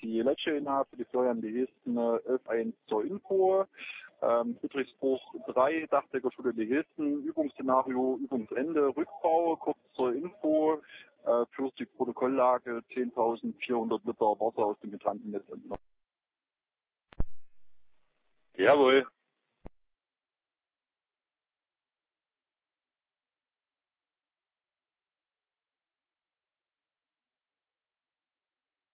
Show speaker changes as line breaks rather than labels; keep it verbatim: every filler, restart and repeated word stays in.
die Lecce-Inha für die Florian Lehisten äh, elf eins zur Info. Ähm, Friedrichsbruch drei, Dachdeckerschule Lehisten, Übungsszenario, Übungsende, Rückbau, kurz zur Info. Äh, für die Protokolllage zehntausendvierhundert Liter Wasser aus dem Hydrantennetz entnommen.
Jawohl.